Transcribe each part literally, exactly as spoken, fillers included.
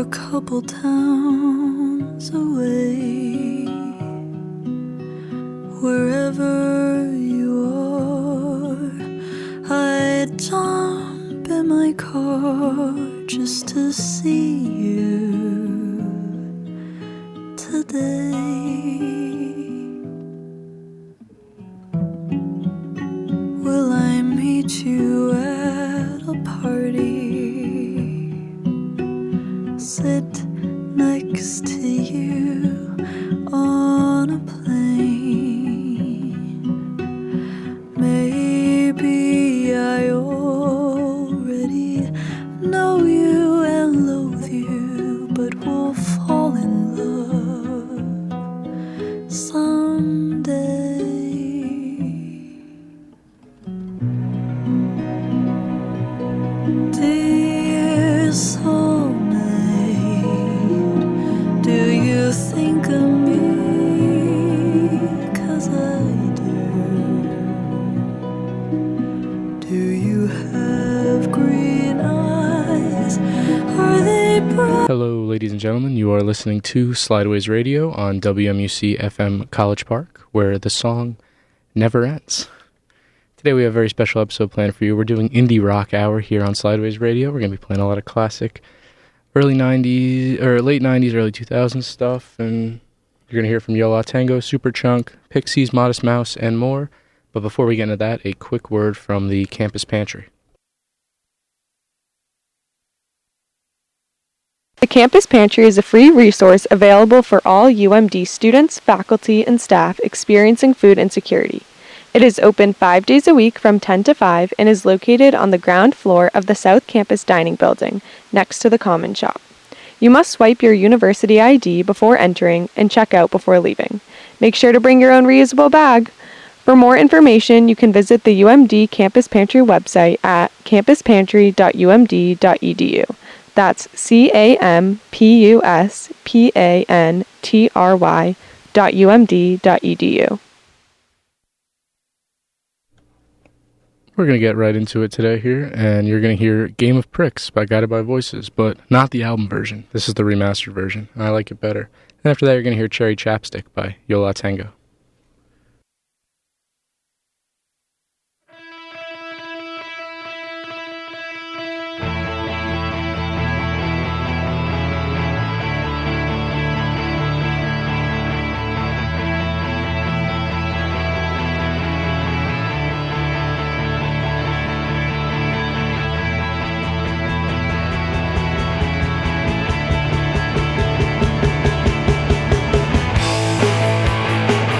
couple towns away. Wherever you are, I'd jump in my car just to see you today. Will I meet you at a party? Sit next to you on a plane. Maybe I already know you and loathe you, but we'll fall in love someday. Dear soulmate, do you think of me? 'Cause I do. Do you have green eyes? Are they bright? Hello, ladies and gentlemen. You are listening to Slideways Radio on W M U C F M College Park, where the song never ends. Today we have a very special episode planned for you. We're doing Indie Rock Hour here on Slideways Radio. We're going to be playing a lot of classic early nineties, or late nineties, early two thousands stuff, and you're going to hear from Yo La Tengo, Superchunk, Pixies, Modest Mouse, and more. But before we get into that, a quick word from the Campus Pantry. The Campus Pantry is a free resource available for all U M D students, faculty, and staff experiencing food insecurity. It is open five days a week from ten to five and is located on the ground floor of the South Campus Dining Building, next to the Common Shop. You must swipe your university I D before entering and check out before leaving. Make sure to bring your own reusable bag. For more information, you can visit the U M D Campus Pantry website at campus pantry dot u m d dot e d u. That's C A M P U S P A N T R Y dot U M D dot E D U. We're going to get right into it today here, and you're going to hear Game of Pricks by Guided by Voices, but not the album version. This is the remastered version, and I like it better. And after that, you're going to hear Cherry Chapstick by Yo La Tengo. Thank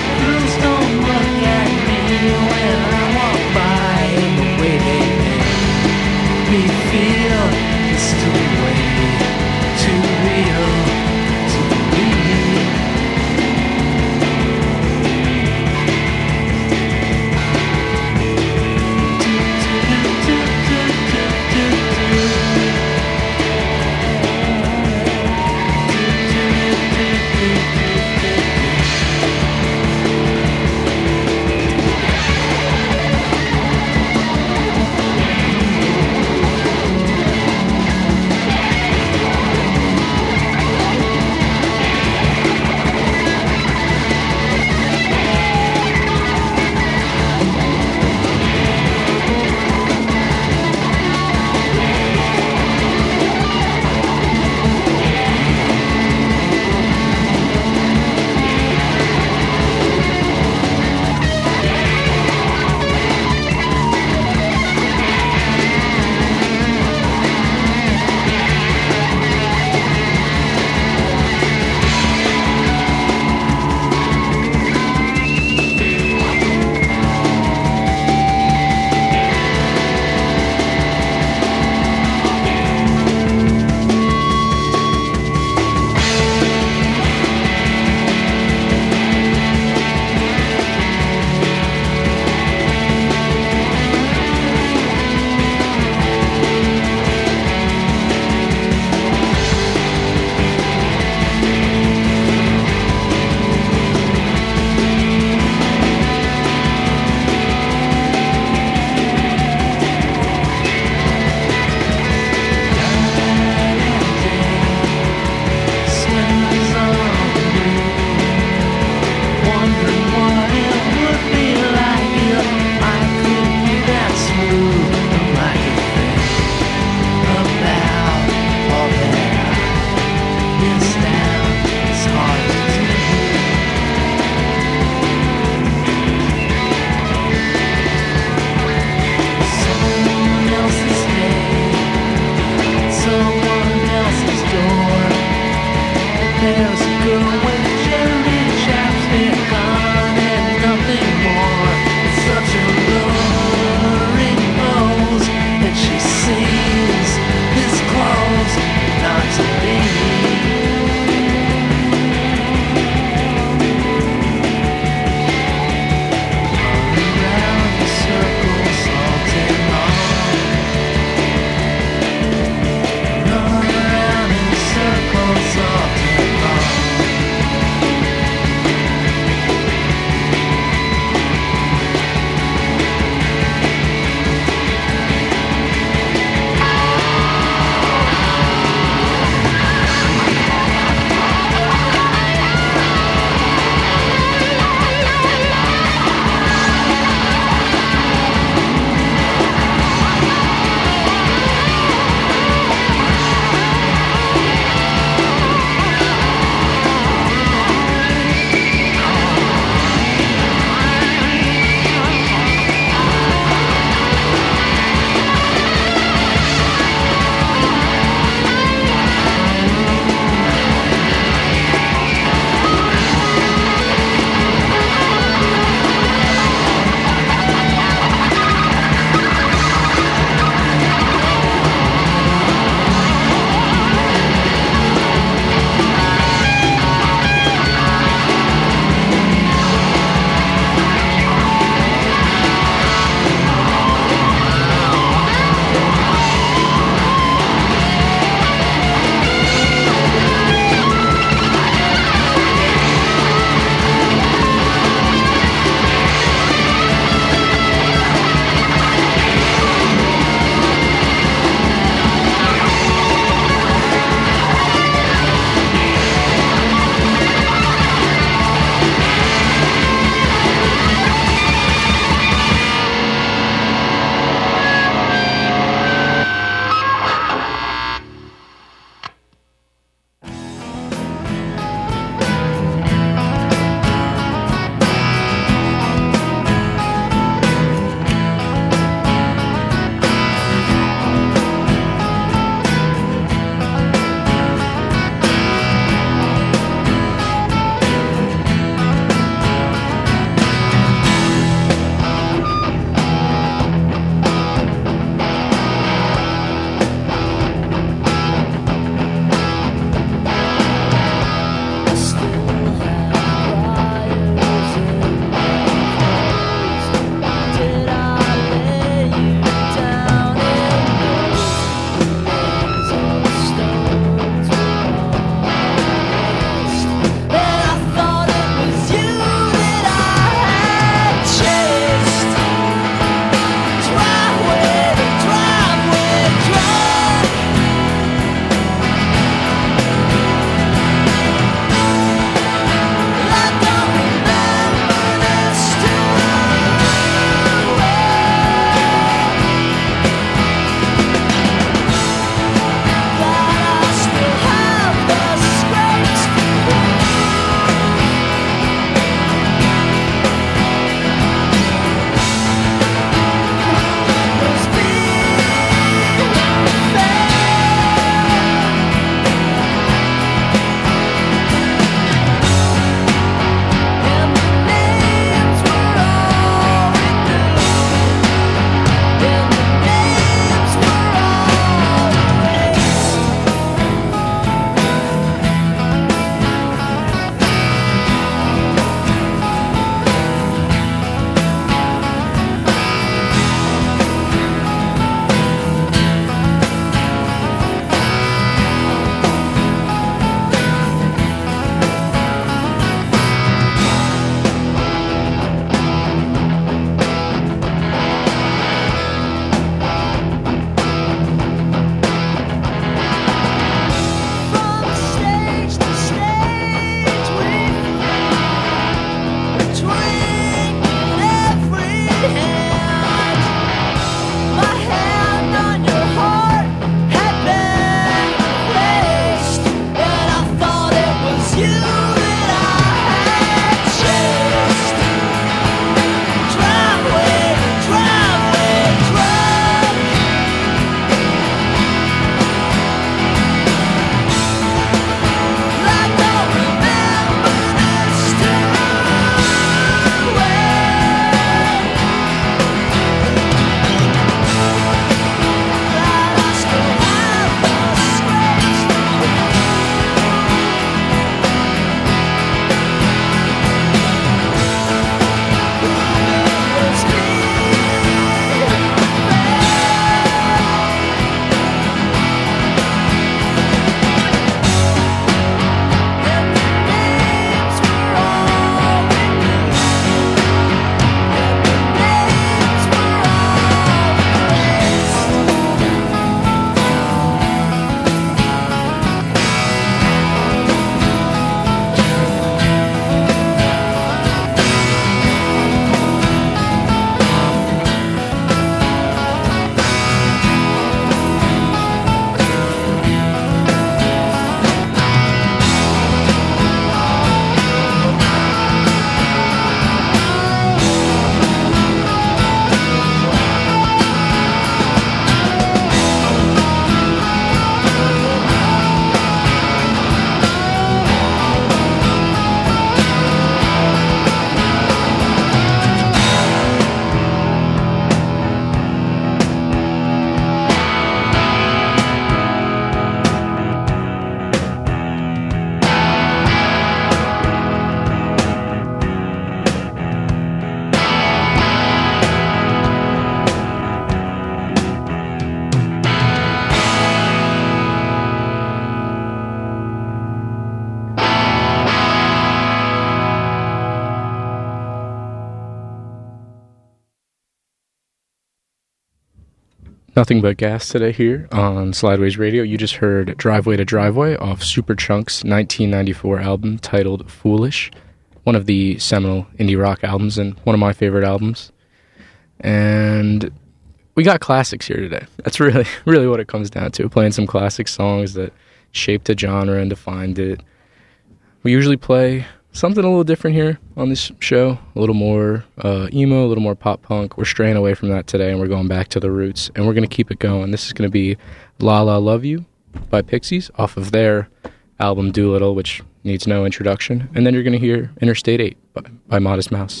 Nothing but gas today here on Slideways Radio. You just heard Driveway to Driveway off Superchunk's nineteen ninety-four album titled Foolish, one of the seminal indie rock albums and one of my favorite albums. And we got classics here today. That's really, really what it comes down to, playing some classic songs that shaped a genre and defined it. We usually play something a little different here on this show, a little more uh, emo, a little more pop punk. We're straying away from that today, and we're going back to the roots, and we're going to keep it going. This is going to be La La Love You by Pixies off of their album Doolittle, which needs no introduction. And then you're going to hear Interstate eight by, by Modest Mouse.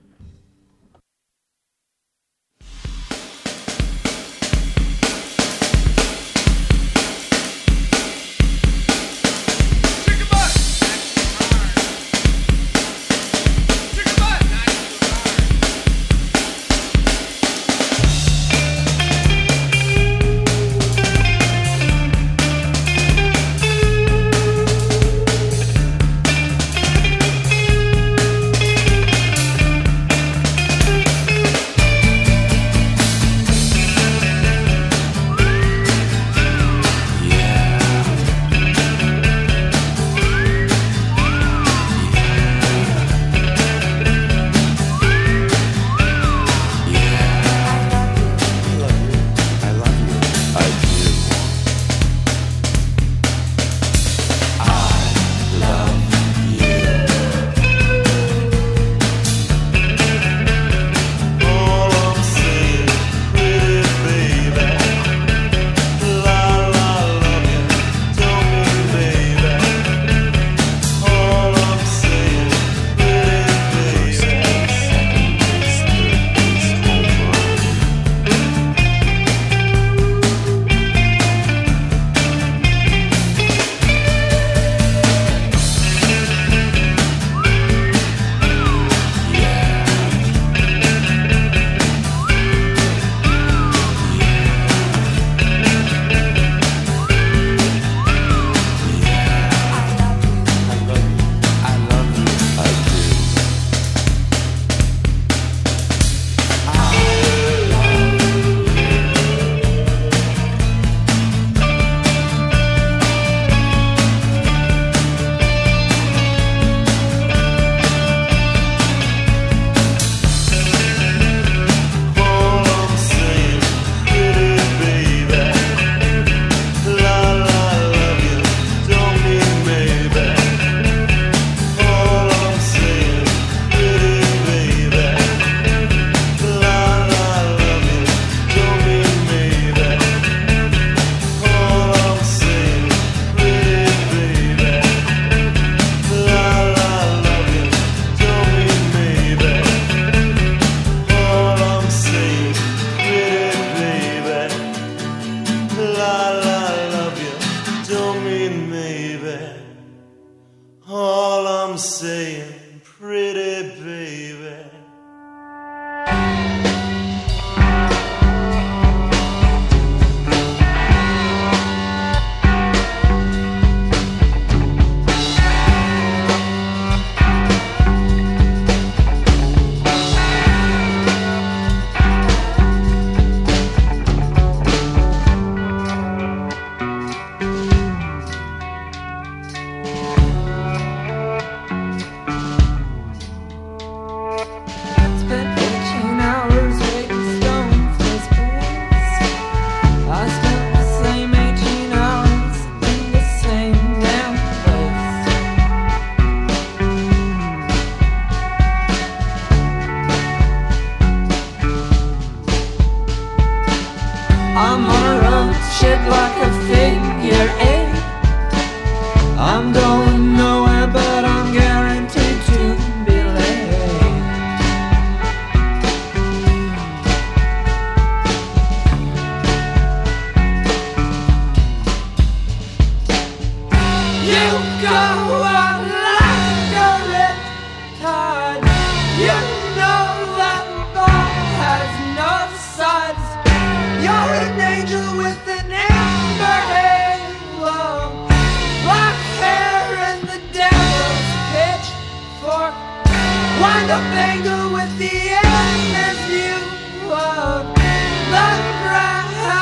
Wind up anger with the endless view of the ground.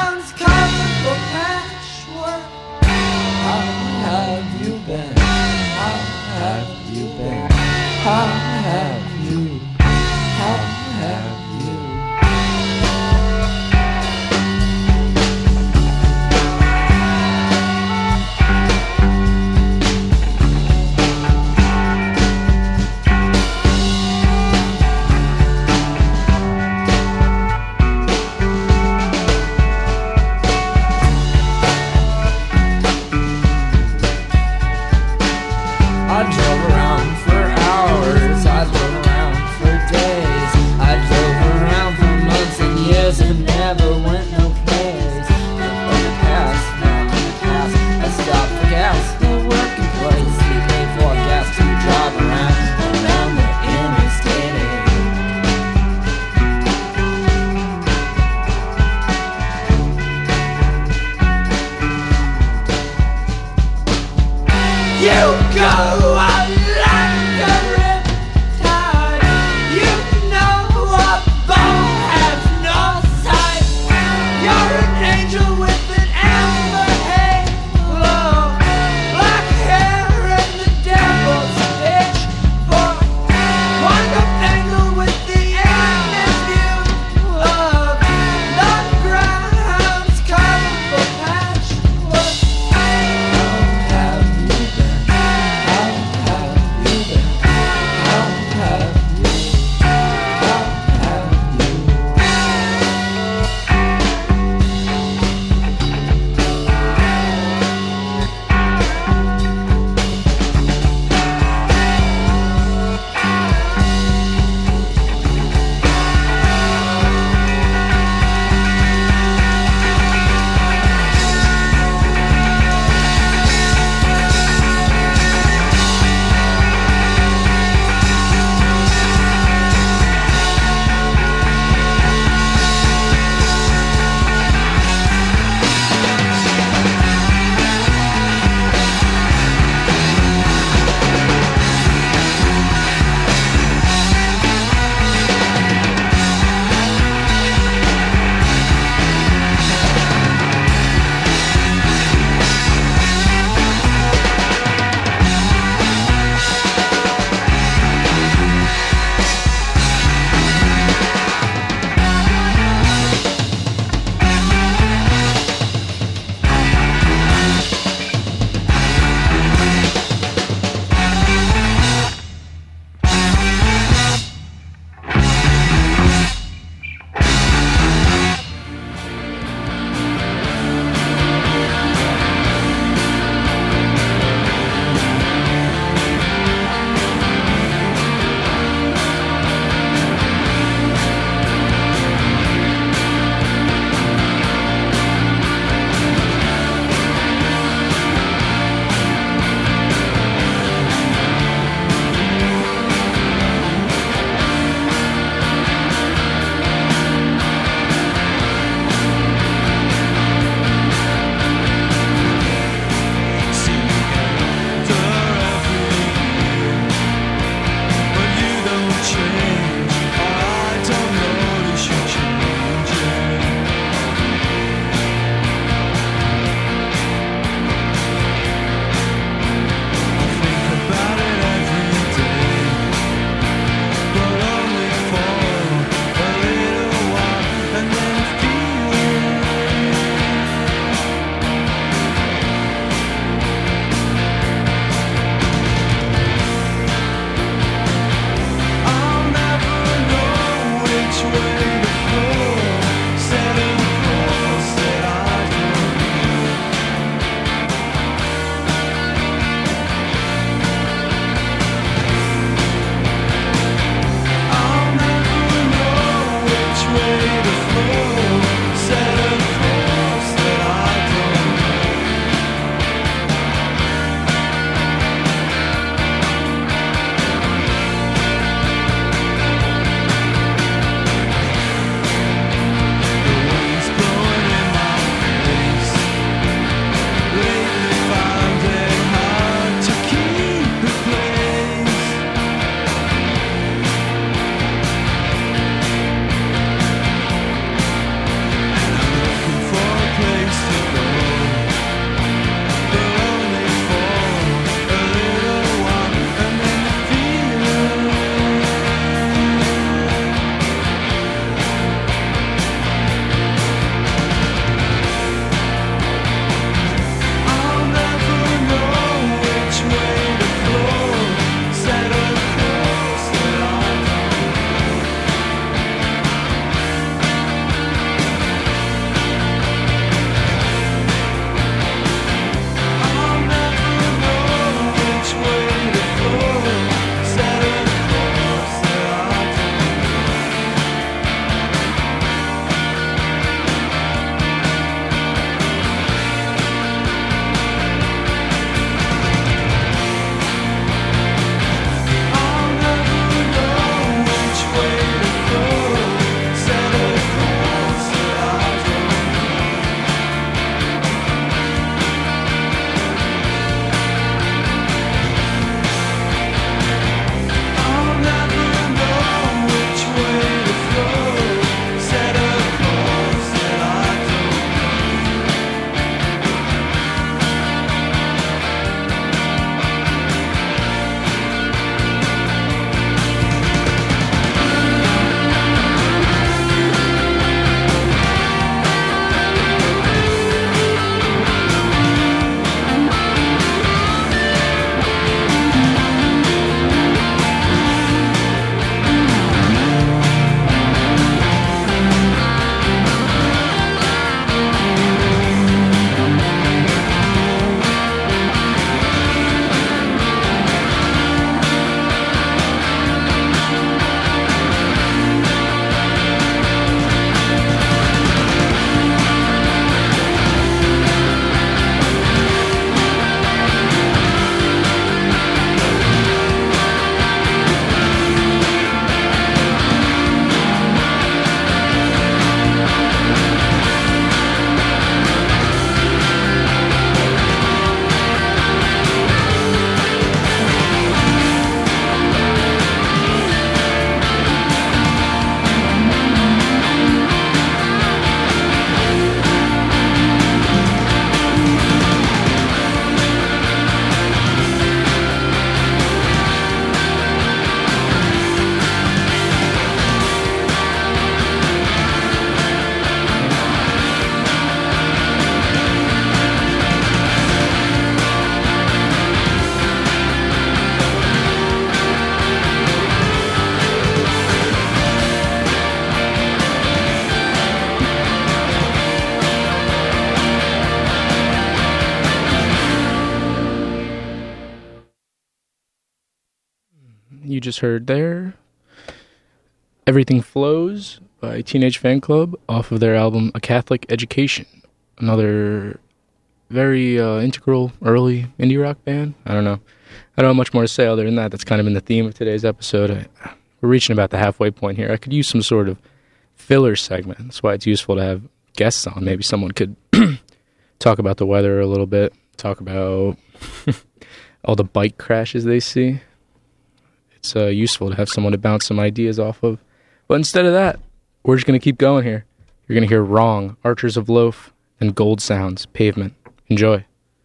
you just heard there Everything Flows by Teenage Fanclub off of their album A Catholic Education. Another very uh, integral early indie rock band. I don't know. I don't have much more to say other than that. That's kind of been the theme of today's episode. I, we're reaching about the halfway point here. I could use some sort of filler segment. That's why it's useful to have guests on. Maybe someone could talk about the weather a little bit, talk about all the bike crashes they see. It's uh, useful to have someone to bounce some ideas off of. But instead of that, we're just going to keep going here. You're going to hear Wrong, Archers of Loaf, and Gold Sounds, Pavement. Enjoy.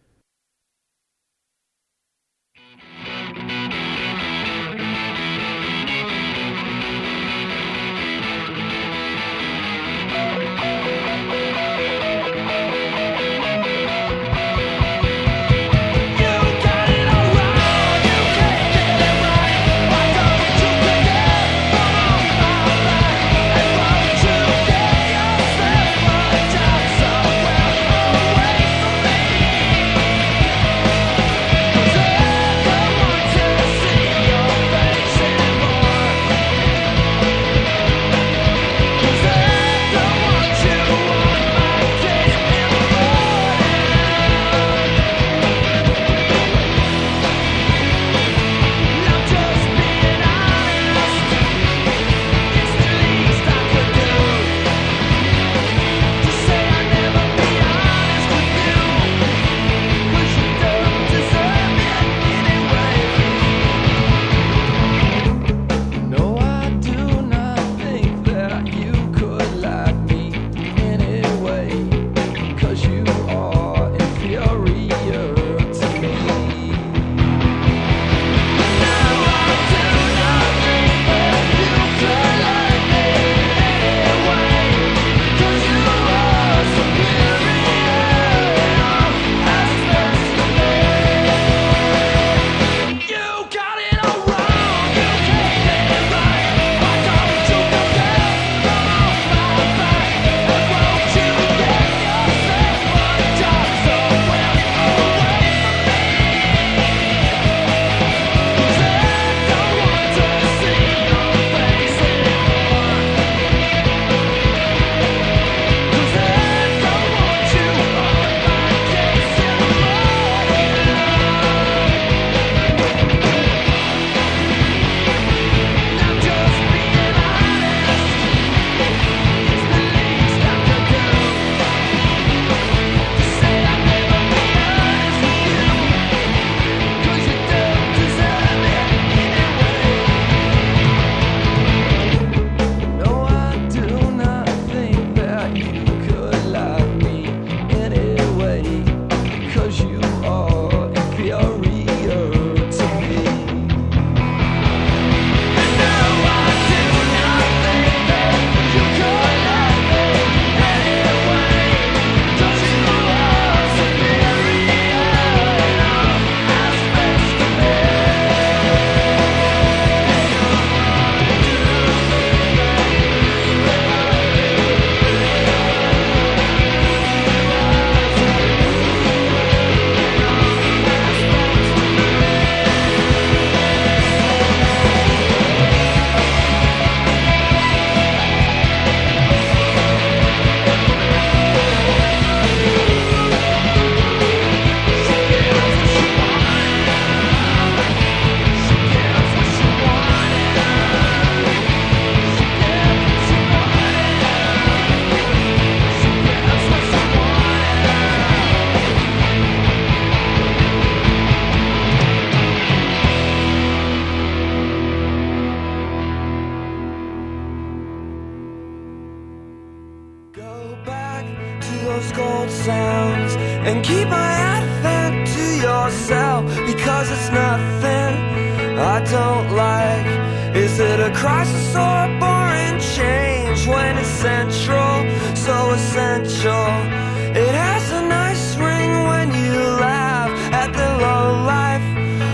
sounds and keep my advent to yourself, because it's nothing I don't like. Is it a crisis or a boring change when it's central, so essential? It has a nice ring when you laugh at the low-life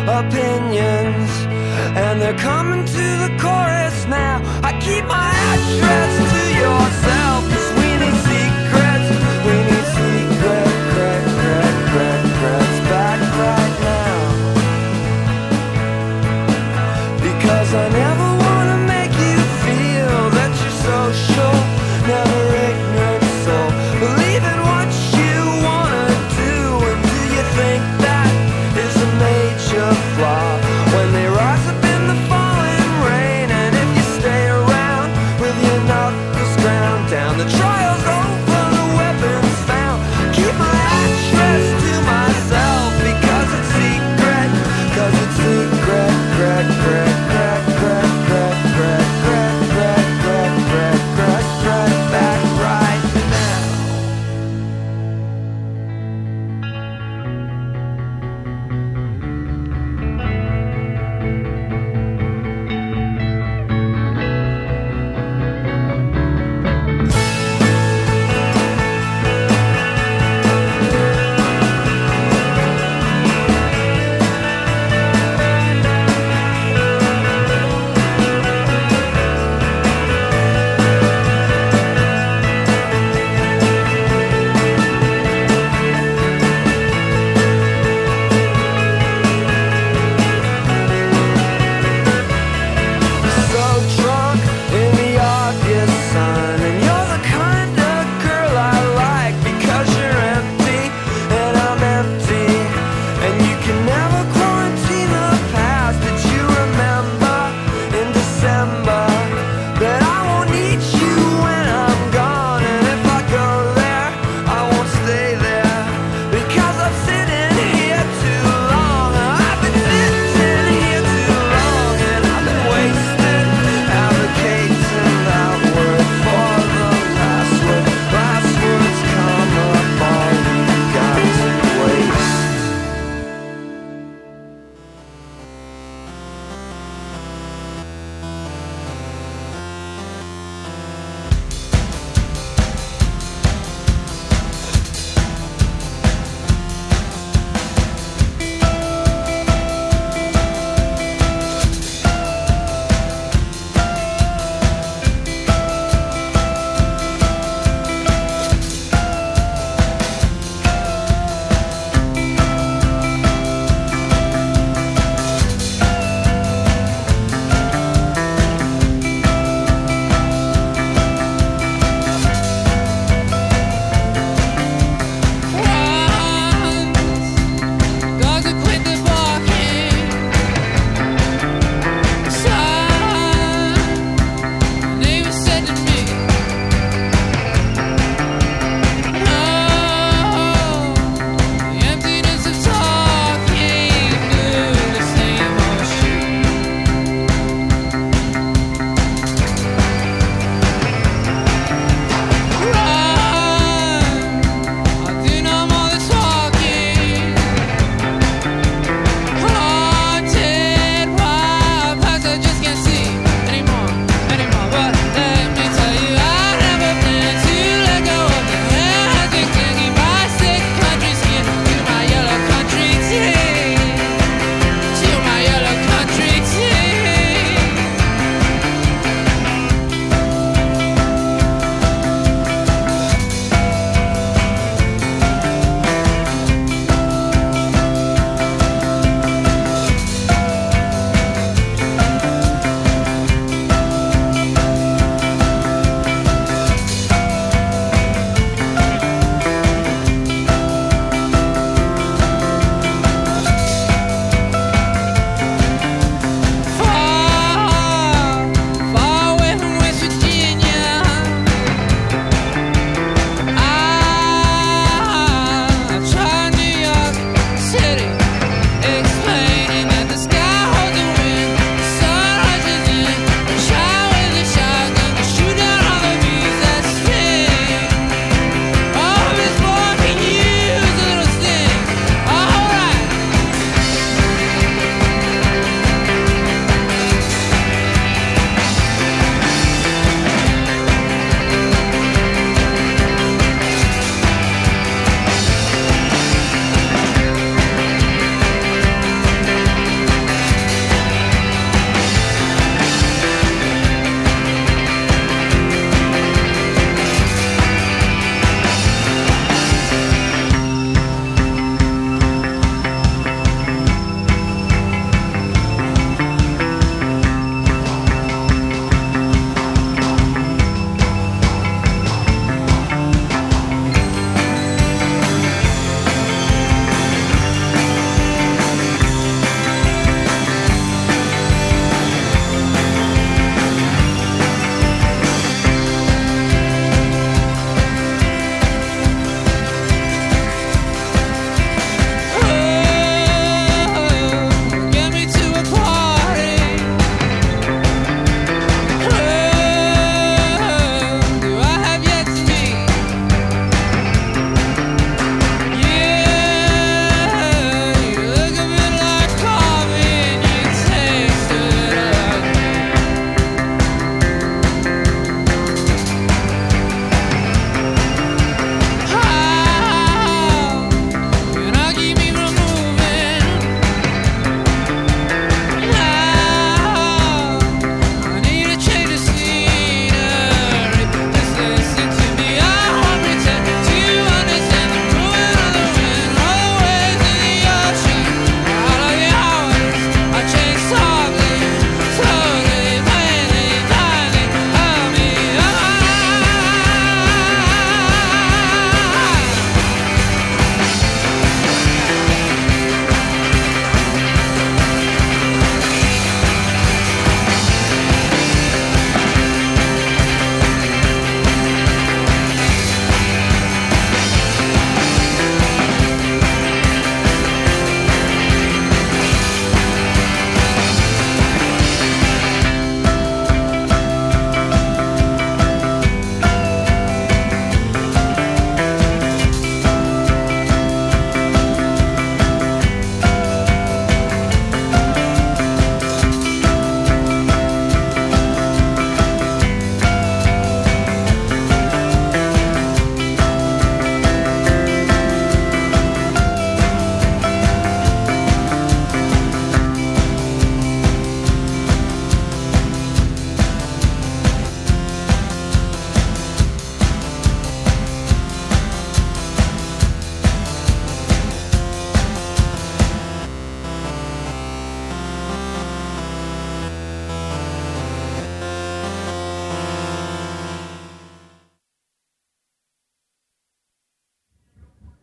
opinions, and they're coming to the chorus now. I keep my address to yourself, 'cause we need secrets. We need secret, crack, crack, crack, cracks back right now, because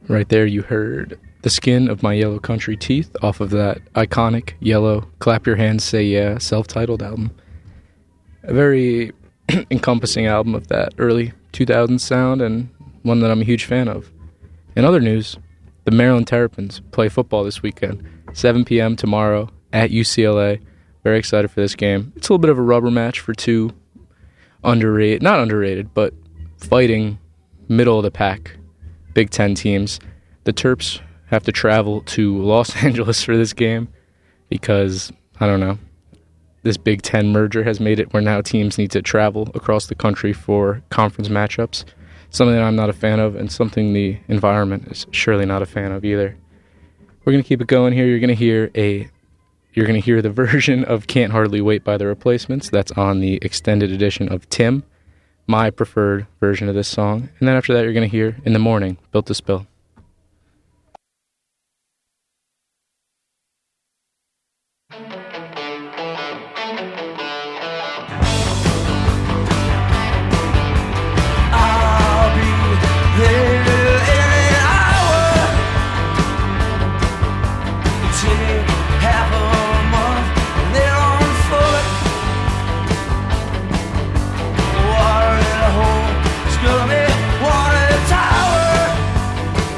Right there you heard The Skin of My Yellow Country Teeth off of that iconic yellow Clap Your Hands Say Yeah self-titled album. A very encompassing album of that early two thousands sound, and one that I'm a huge fan of. In other news, the Maryland Terrapins play football this weekend, seven p.m. tomorrow at U C L A. Very excited for this game. It's a little bit of a rubber match for two underrated, not underrated, but fighting middle of the pack Big Ten teams. The Terps have to travel to Los Angeles for this game because, I don't know, this Big Ten merger has made it where now teams need to travel across the country for conference matchups. Something that I'm not a fan of, and something the environment is surely not a fan of either. We're going to keep it going here. You're going to hear a you're going to hear the version of Can't Hardly Wait by The Replacements. That's on the extended edition of Tim, my preferred version of this song. And then after that, you're going to hear In the Morning, Built to Spill. Water in a hole, screw me, water tower.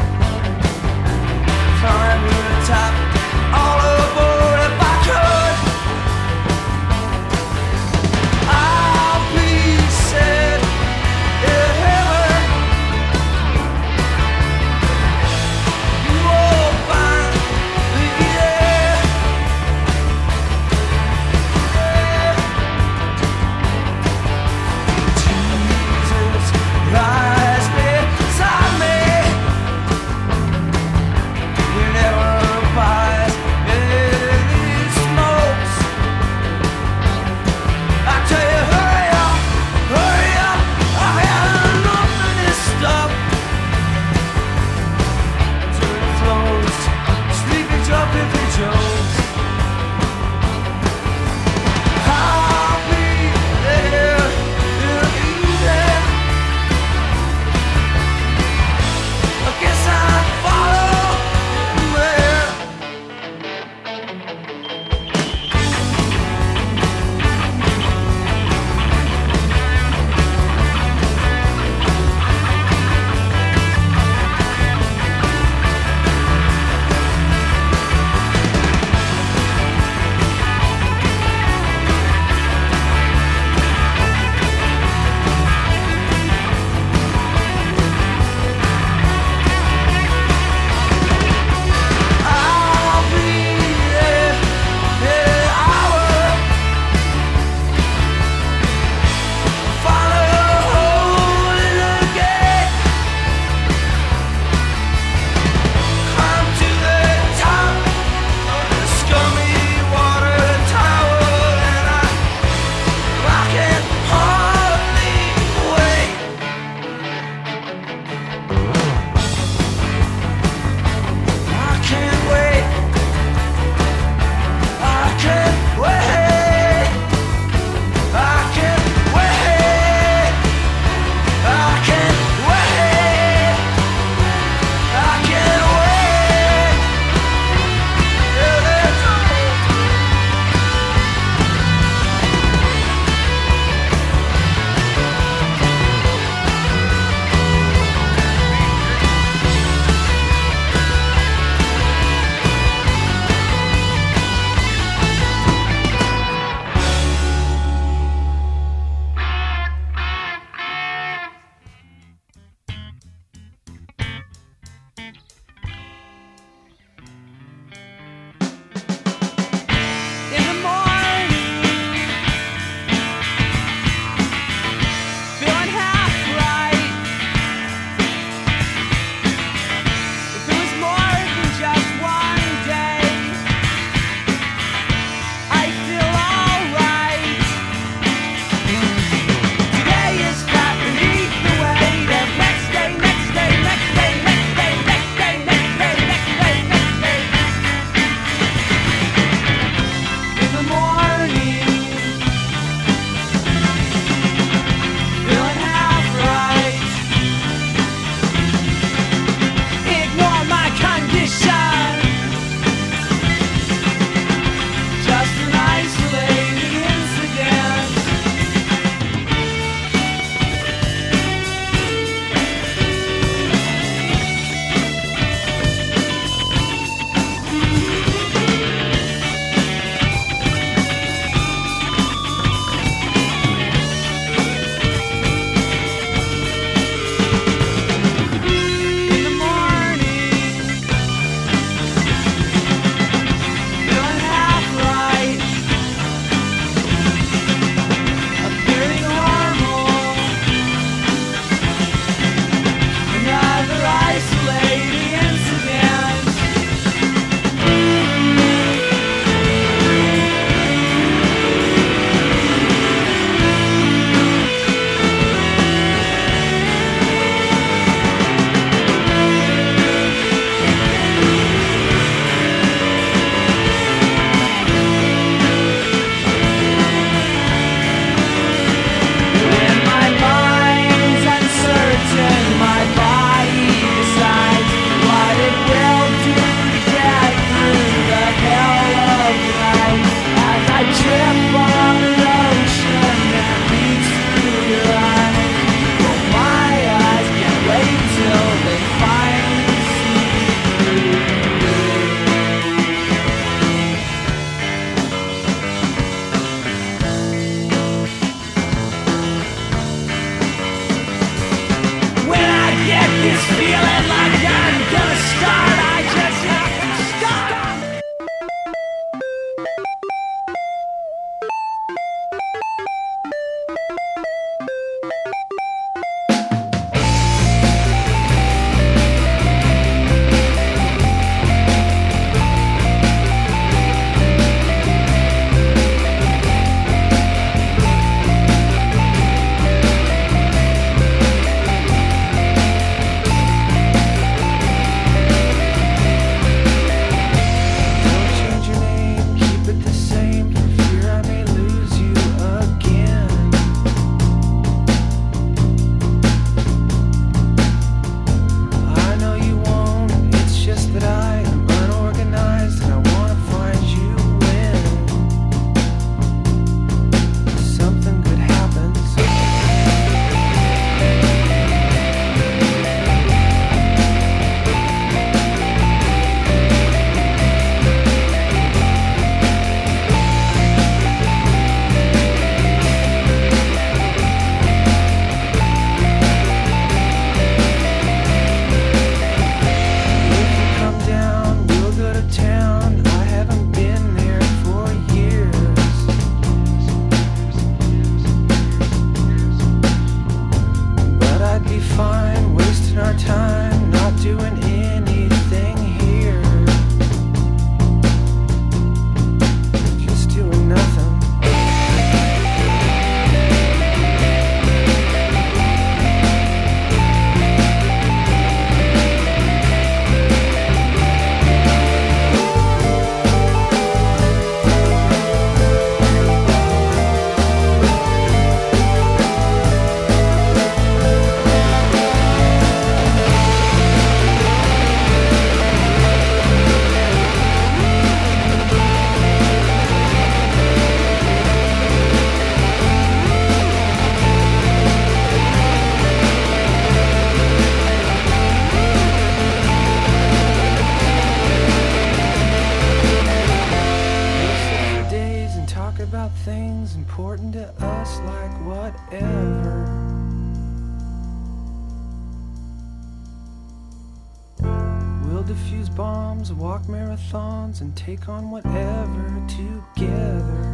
defuse bombs, walk marathons, and take on whatever together.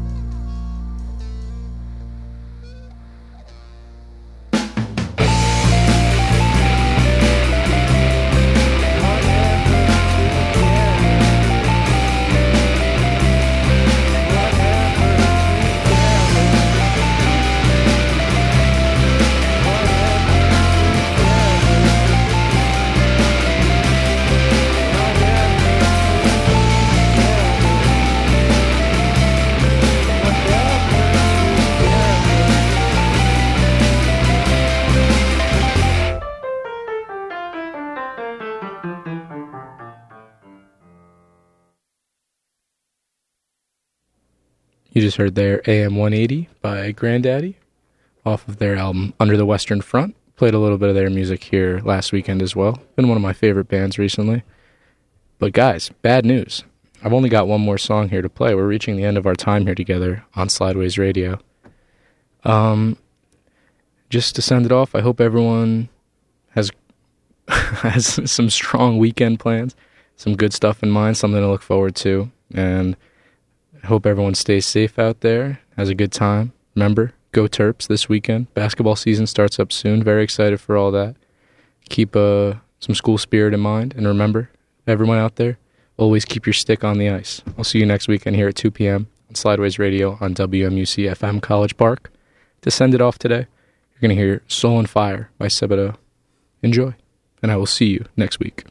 You just heard their A M one eighty by Grandaddy off of their album Under the Western Front. Played a little bit of their music here last weekend as well. Been one of my favorite bands recently. But guys, bad news. I've only got one more song here to play. We're reaching the end of our time here together on Slideways Radio. Um, just to send it off, I hope everyone has has some strong weekend plans, some good stuff in mind, something to look forward to, and I hope everyone stays safe out there, has a good time. Remember, go Terps this weekend. Basketball season starts up soon. Very excited for all that. Keep uh, some school spirit in mind. And remember, everyone out there, always keep your stick on the ice. I'll see you next weekend here at two p.m. on Slideways Radio on W M U C F M College Park. To send it off today, you're going to hear Soul and Fire by Sebadoh. Enjoy, and I will see you next week.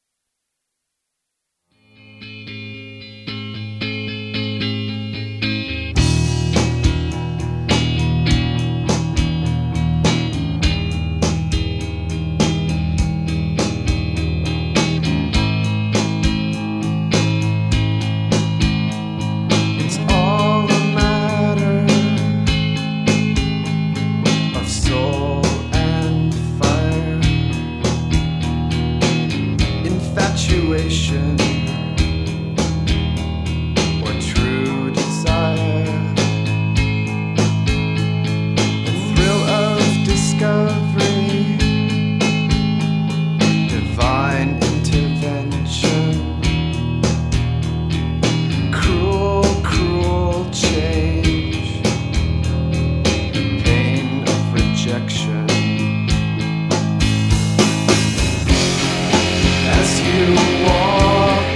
Or true desire, the thrill of discovery, divine intervention, cruel, cruel change, the pain of rejection. As you walk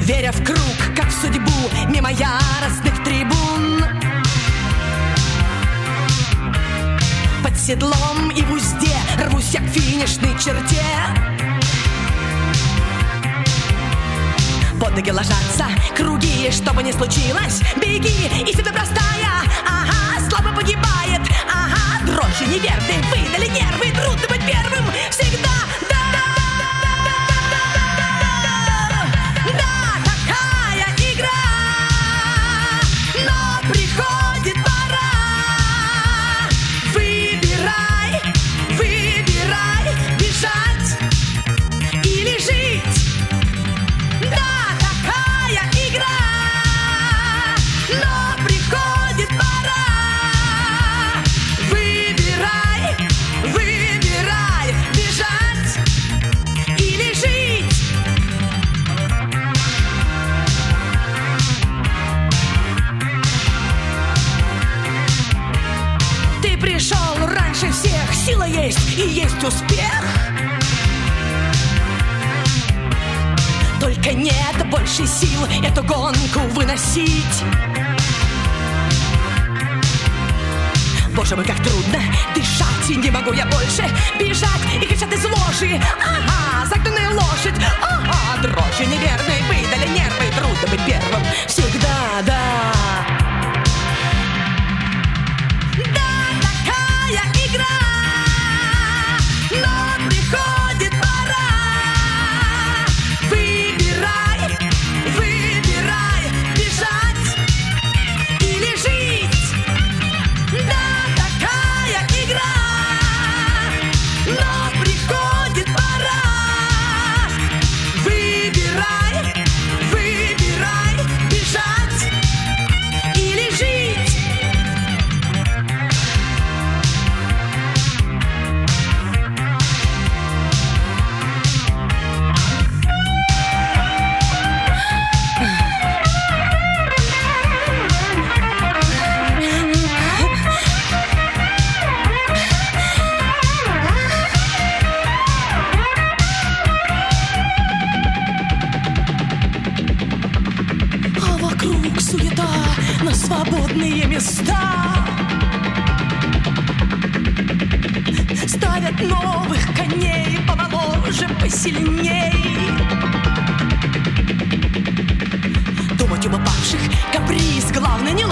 веря в круг, как в судьбу, мимо яростных трибун. Под седлом и в узде рвусь я к финишной черте. Под ноги ложатся круги, что бы ни случилось, беги, истина простая, ага, слабо погибает, ага, дрожжи неверные, выдали нервы, трудно быть первым всегда, да, да, такая игра, но приходит пора, выбирай, выбирай, бежать или жить, да. Но приходит пора. Выбирай, выбирай, бежать или жить. Ты пришел раньше всех, сила есть и есть успех. Только нет больше сил эту гонку выносить. Боже мой, как трудно дышать, и не могу я больше бежать. И кричат из ложи, ага, загнанная лошадь, ага, дрожжи неверные, выдали нервы, трудно быть первым всегда, да. Да, такая игра, но приходит пора. Выбирай, выбирай, бежать или жить. Да, такая игра, но приходит пора. Выбирай, выбирай, бежать или жить. А вокруг суета на свободные места. Ставят новых коней помоложе, посильней. Думать об упавших каприз, главное не